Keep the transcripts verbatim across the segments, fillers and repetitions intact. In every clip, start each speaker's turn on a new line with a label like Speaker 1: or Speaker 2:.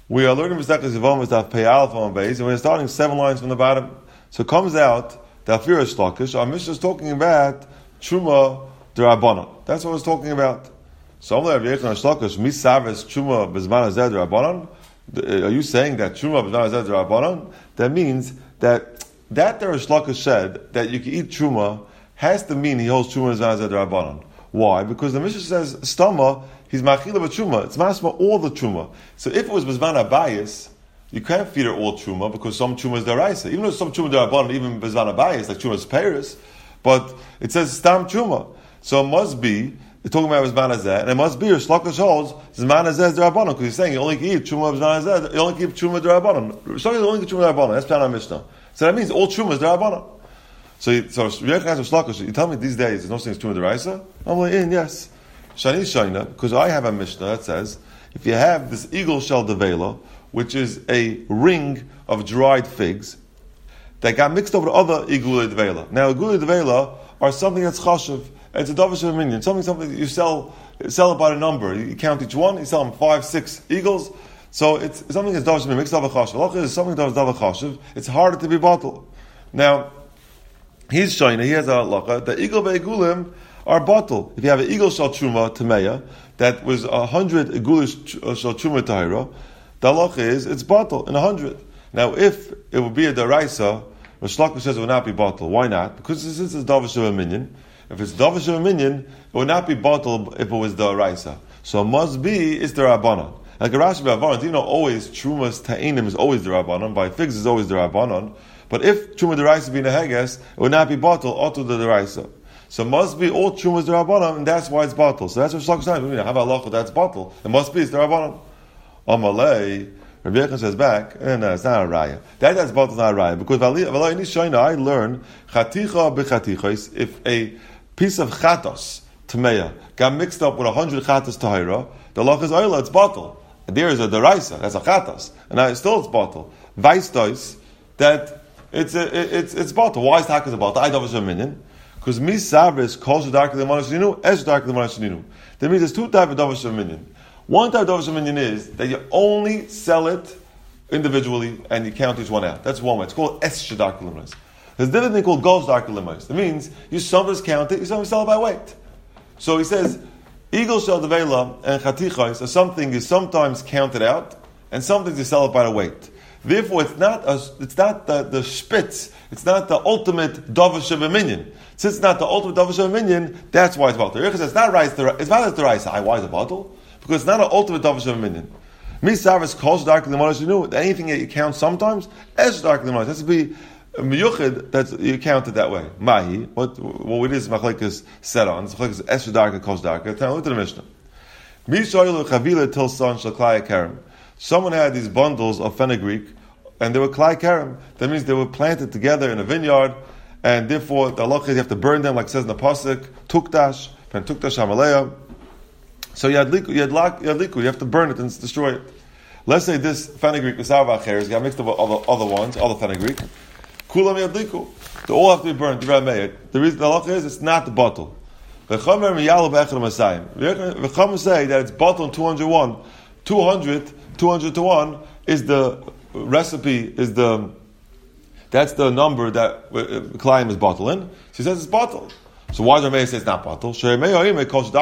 Speaker 1: We are learning Masechtas Yevamos Daf Pei Aleph on base, and we're starting seven lines from the bottom. So it comes out that Afira Shlakish, our Mishnah is talking about Truma D'Rabbanan. That's what it's talking about. So I'm like, Shlakish, Misaves Truma B'Zman Hazeh D'Rabbanan. Are you saying that Truma B'Zman Hazeh D'Rabbanan? That means that that there is Shlakish said that you can eat Truma has to mean he holds Truma B'Zman Hazeh D'Rabbanan. Why? Because the Mishnah says Stama, he's machila b'truma. It's masma all the truma. So if it was b'zman abayis, you can't feed her all truma because some truma is deraisa. Even though some truma derabanan, even b'zman abayis, like truma is paris, but it says stam truma. So it must be they're talking about b'zman hazeh, and it must be your shlakish holds b'zman hazeh is derabanan because he's saying you only can eat truma b'zman hazeh, you only can eat truma derabanan. Shlakish only can eat truma derabanan. That's plan on Mishnah. So that means all truma is derabanan. So, so you tell me these days there's no such thing as truma deraisa? I'm like, in yes. Shani Shaina, because I have a Mishnah that says if you have this eagle shell devela, which is a ring of dried figs that got mixed over to other igulei devela. Now, igulei devela are something that's chashuv. It's a davar of a minion. Something, something that you sell, sell it by the number. You count each one. You sell them five, six eagles. So it's something that's davar mixed over chashuv. Lachas is something that's davar chashuv. It's harder to be bottled. Now, he's Shaina. He has a halacha. The eagle beigulim are bottle. If you have an eagle shal truma tameya that was a hundred eagulish shal truma tahira, the halacha is it's bottle in a hundred. Now, if it would be a deraisa, Rosh Lakish says it would not be bottle. Why not? Because this is davar of a minion. If it's davar of a minion, it would not be bottle if it was deraisa. So it must be it's the rabbanon. Like Rashi b'Avaron, you know, always trumas ta'inim is always the rabbanon. By figs is always the rabbanon. But if truma deraisa be in a heges, it would not be bottle auto the deraisa. So it must be all trumas derabanan, and that's why it's bottle. So that's what Shlakish says. I mean, have a halacha that's bottle. It must be it's derabanan. Amalei, Rabbi Yechon says back, eh, no, it's not a raya. That that's bottle is not a raya because I learn chaticha b'chatichos. If a piece of chatos tameya got mixed up with a hundred chatos tahira, the halacha is oila. It's bottle. And there is a deraisa. That's a chatos, and now still it's bottle. Vice does that it's a, it's it's bottle. Why is takas a bottle? I don't have a minion. Because mi sabris calls the darker than manashininu, es darker than manashininu. That means there's two types of davar minion. One type of davar minion is that you only sell it individually and you count each one out. That's one way. It's called es shadark limos. There's a different thing called gosh dark limos. It means you sometimes count it, you sometimes sell it by weight. So he says, eagle shel devela and chatichos are something is sometimes counted out and sometimes you sell it by the weight. Therefore, it's not a, it's not the, the spitz, it's not the ultimate davar shevaminion. Since it's not the ultimate davar shevaminion, that's why it's bottle. It's not right. It's not as the rice. Why is it bottle? Because it's not an ultimate davar shevaminion. Mi savas calls darker than what you knew. Anything that you count sometimes, es darker than what. That's to be miyuchid. That's you count it that way. Mahi. What what it is machlekes set on. It's machlekes es darker calls darker. Now look at the Mishnah. Mi shoylu chavila til son shel klai karam. Someone had these bundles of fenugreek, and they were klai karam. That means they were planted together in a vineyard, and therefore the halacha is you have to burn them, like it says in the pasuk, tukdash, and tukdash hamaleya. So you had liku, you had lak, you had liku, you have to burn it and destroy it. Let's say this fenugreek, the sarvacheres, got mixed up with other, other ones, other fenugreek. Kulam yad liku. They all have to be burned. The reason the halacha is it's not the bottle. The Chamer miyalu be'echad masayim. The Chamer say that it's bottle in two hundred one. two hundred, two hundred to one is the recipe, is the, that's the number that uh, Klein is bottling. She says it's bottled. So why does Rameh say it's not bottled? Anything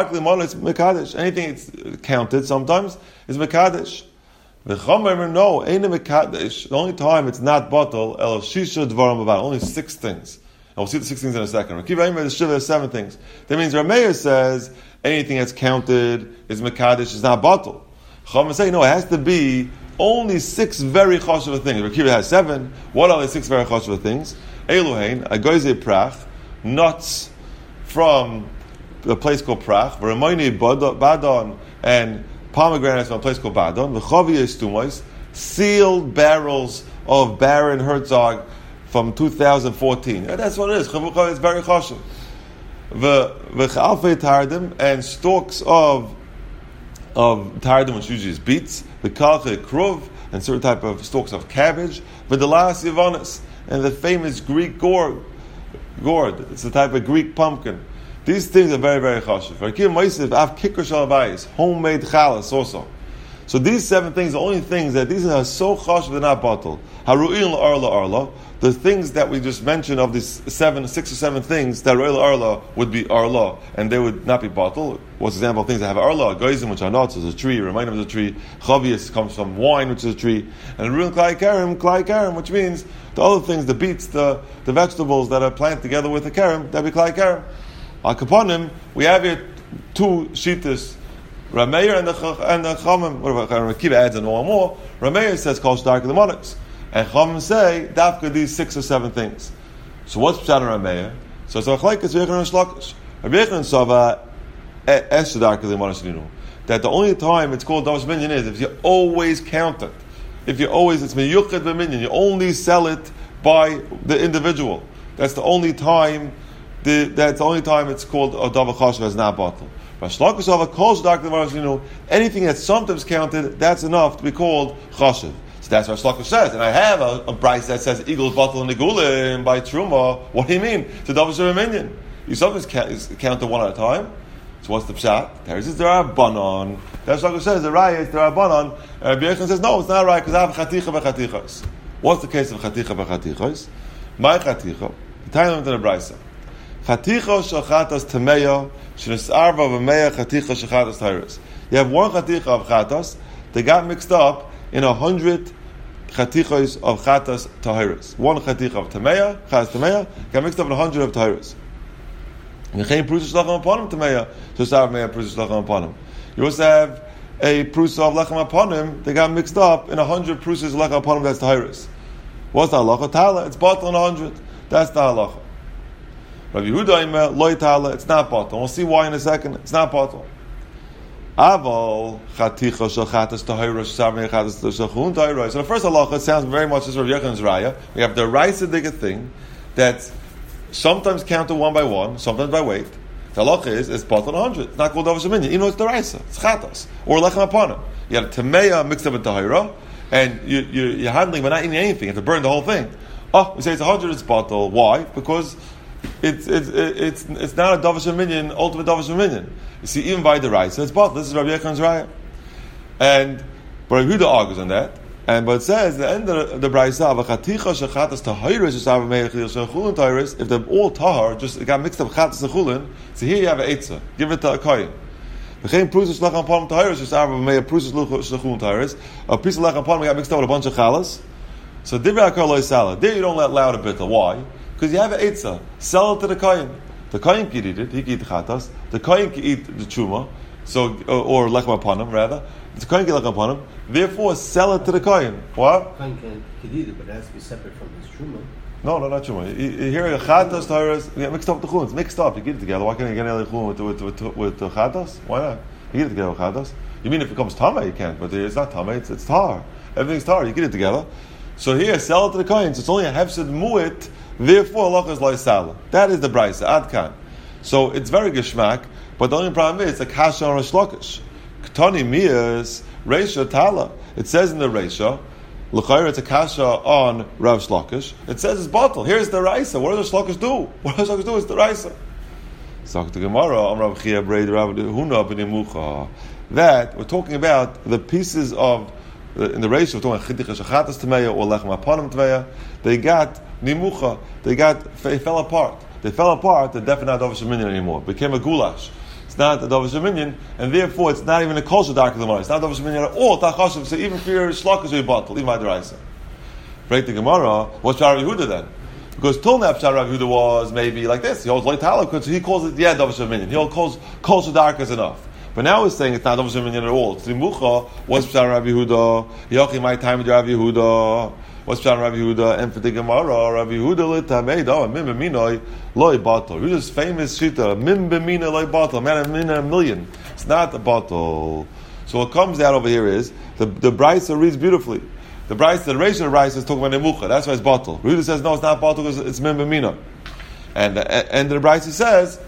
Speaker 1: it's counted sometimes is Mekadesh. The Chamer, no, ain't a Mekadesh. The only time it's not bottled, El Shisha Dvaram Bavad, only six things. And we'll see the six things in a second. The Shiva has seven things. That means Rameh says anything that's counted is Mekadesh, is not bottled. Chamer say, no, it has to be only six very chashuv things. Rakiva has seven. What are the six very chashuv things? Eluhain, agoize prach, nuts from a place called Prach, V'Ramayni Badon, and pomegranates from a place called Badon, V'Chaviyeh Stumos, sealed barrels of Baron Herzog from two thousand fourteen. Yeah, that's what it is. Chavucha is very chashuv. V'Chalfei Tardim, and stalks of of Tardim, which usually is beets, V'Kalche Kruv, and certain type of stalks of cabbage, V'Delas Yavonis, and the famous Greek gourd. Gourd. It's a type of Greek pumpkin. These things are very, very chashuv. Rakim Moisiv Av Kikr Shalabayis, homemade chalas also. So these seven things, the only things that these are so chashuv they're not batal. Haru'il arla arla. The things that we just mentioned of these seven, six or seven things that arla arla would be arla, and they would not be batal. What's the example of things that have arla? Goizim, which are nuts, is a tree. Remind them of a tree. Chavius comes from wine, which is a tree. And ruin klai karim, klai karim, which means the other things, the beets, the, the vegetables that are planted together with the karim, that be klai karim. Al kaponim, we have here two shitas. Rameir and the and the Chamim, what about Rakiva adds and one more. Rameir says Kol Shdark the Monarchs, and Chamim say Dafka these six or seven things. So what's Pshat and Rameir? So it's Achlaikas V'Yechon and Shlakish. V'Yechon Sava Es Shdark the Monarchs. That the only time it's called Davash Minyan is if you always count it. If you always it's Meyuchad V'Minyan, you only sell it by the individual. That's the only time. The, that's the only time it's called a Davash Chashav as not bottle. Anything that's sometimes counted, that's enough to be called chashiv. So that's what Shlakish says. And I have a, a price that says eagles, bottle, and negula by truma. What do you mean? It's a davar minyan. You sometimes count, count it one at a time. So what's the pshat? There is there are banon. That's Shlakish says the raya is there are banon. And Rabbi Yechon says no, it's not right because I have chaticha v'chatichos. What's the case of chaticha v'chatichos? My chaticha. The time of the brayso. Chaticha shachatas tameya shenisarva v'meya chaticha shachatas tayris. You have one chaticha of chatas. They got mixed up in a hundred chatichos of chatas tahiris. One chaticha of tameya, chatas tameya, got mixed up in a hundred of tahiris. V'chein prusa shlacham aponim tameya shenisarva meya prusa shlacham aponim. You also have a prusa of lechem aponim. They got mixed up in a hundred prusas of lechem aponim. That's tahiris. What's the halacha? Tala. It's bottle in a hundred. That's the halacha. Rabbi Yehuda loy tala, it's not bottle. We'll see why in a second. It's not bottle. Aval chaticha shachatas tahiros savmei chatas shachun tahiros. So the first halacha sounds very much as Rabbi Yechon's raya. We have the raisa thing that sometimes counted one by one, sometimes by weight. The halacha is it's bottle in a hundred. It's not called davar sheminyan. You know it's the raisa. It's chatas or lechem aponim. You have tameya mixed up with tahira, and you, you, you're handling but not eating anything. You have to burn the whole thing. Oh, we say it's a hundred. It's bottle. Why? Because It's it's it's it's not a davar sheminyan, ultimate davar sheminyan. You see, even by the right, so it's bottle. This is Rabbi Yechon's raya, and but Rabbi Yehuda argues on that. And but it says the end of the braysa of chaticha shechatas tahiris shesav meich shechulin tahiris. If they're all tahar, just it got mixed up chatas and chulin. So here you have an eitzah. Give it to a kohen. V'chein prusas lachem palm tahiris shesav meich prusas shechulin tahiris. A piece of lachem palm got mixed up with a bunch of chalas. So divrei akar loy salad. There you don't let loud a bit. Why? Because you have an eitzah. Sell it to the kohen. The kohen can eat it. He can eat the chatas. The kohen can eat the truma. So or lechem upon him rather. The kohen can lechem upon him. Therefore, sell it to the kohen. What?
Speaker 2: The kohen can, can eat it, but it has to be separate from his truma.
Speaker 1: No, no, not truma. You, you hear the chatas, tahiras, you get mixed up with the chulin. It's mixed up. You get it together. Why can't you get the chulin with with with, with the chatas? Why not? You get it together with chatas. You mean if it becomes tama, you can't. But it's not tama. It's it's tar. Everything's tar. You get it together. So here, sell it to the kohen. So it's only a hefsed mu'it. Therefore, Allah is loy sala. That is the braysa. Adkan. So it's very geshmak. But the only problem is it's a kasha on Rish Lakish. Ketani miyas reisha tala. It says in the reisha, l'chayr it's a kasha on Rav Shlokish. It says it's bottle. Here's the raisa. What does Shlokish do? What does Shlokish do? It's the raisa. So the Gemara, Am Rav Chia Breid Rav Huna b'nimucha. That we're talking about the pieces of in the ratio, we're talking chidicha shachatas tameya or lechem aponim tameya. They got nimucha. They got they fell apart. They fell apart. They're definitely not davar sheminyan anymore. It became a gulash. It's not a davar sheminyan, and therefore it's not even a kol shadark of the Gemara. It's not davar sheminyan at all. Tachashav. So even for your shlokas we bottle, even by the raisa. Break the Gemara. What's Shara Yehuda then? Because till now Shara Yehuda was maybe like this. He holds like tala because he calls it yeah davar sheminyan. He calls kol shadark is enough. But now he's saying it's not davar sheminyan at all. It's limucha. What's Pshat Rabbi Yehuda? Yochi my time with Rabbi Yehuda. What's Pshat Rabbi Yehuda? And for the Gemara, Rabbi Yehuda l'tamei mim b'minoi loy batal. Yehuda's famous shita mim b'minoi loy batal. Man, a min a million. It's not a batal. So what comes out over here is the the brayso reads beautifully. The brayso, the Reish Brayso is talking about nemucha. That's why it's batal. Yehuda says no, it's not batal because it's mim b'minoi. And and the brayso says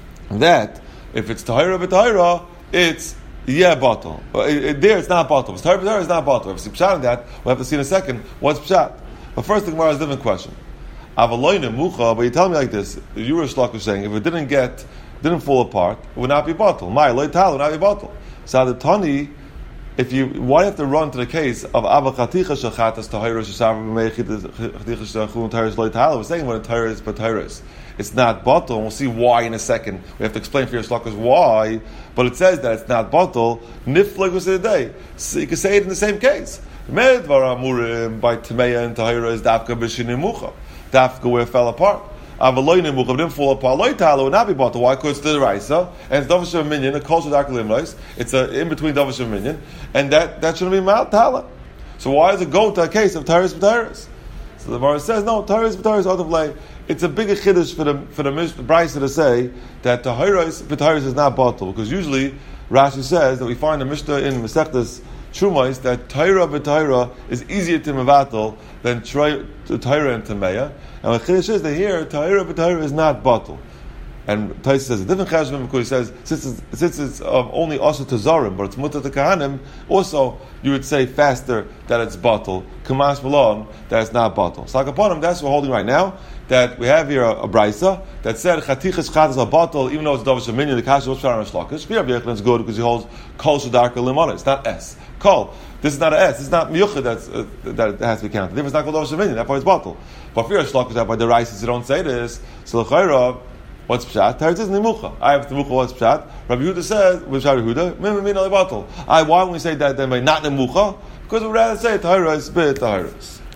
Speaker 1: that if it's tahira b'tahira, it's yeah bottle. There it's not bottle. If it's tahira b'tahira, it's not bottle. If it's pshat in that, we'll have to see in a second what's pshat. But first, the Gemara has a different question. Avaloy nemucha, but you tell me like this: you were Shlokish saying if it didn't get, didn't fall apart, it would not be bottle. My loy tal would not be bottle. So the tani if you, why do you have to run to the case of Abba Chaticha Shachatas Tahira Shasam Chaticha Shachun Tahir Loy Tahala? We're saying when a Tahir is but Tahiris. It's not bottle, and we'll see why in a second. We have to explain for your shlokas why, but it says that it's not bottle. Niflag was the day. So you can say it in the same case. Medvar Amurim by Tameya and Tahira is Dafka B'Shinimucha. Dafka where it fell apart. Avaloy Nimucha didn't fall apart. Loy Tahala would not be bottle. Why? Because it's the Raisa, and it's Davash Minyan, a culture dark limos. It's a in between Davash Minyan, and that, that shouldn't be Mal Tala. So why does it go to a case of Tahiris B'Tahiris? So the Gemara says, no, Tahiris B'Tahiris out of lay. It's a bigger chiddush for the for the Brisa to say that Tahiris B'Tahiris is not bottle, because usually Rashi says that we find a Mishnah in Masechtas Trumais that Tahira B'Tahira is easier to mevatel than Tahira and Tameya, and the chiddush is that here Tahira B'Tahira is not bottle. And Tais says a different cheshbon because he says since it's, since it's um, only also to Zarim, but it's mutter to Kahanim, also you would say faster that it's bottle. Kamash Malon that it's not bottle. So like upon him, that's what we're holding right now. That we have here a, a brisa that said chatichas chat is a bottle, even though it's davar sheminyan. The kasha was sharon shlakish. Shkir Rabbi is good because he holds kol shadarka limon. It's not s kol. This is not an s. This is not miyuchad that's uh, that has to be counted. If it's not called davar sheminyan, that's why it's bottle. But for shlakish, that by the rice, you don't say this. So l'chayra. What's pshat? Teretz is nimucha. I have nimucha. What's pshat? Rabbi Yehuda says with Rabbi Yehuda, min min bottle. I why when we say that then by not nimucha? Because we'd rather say tahira is bit tahiris.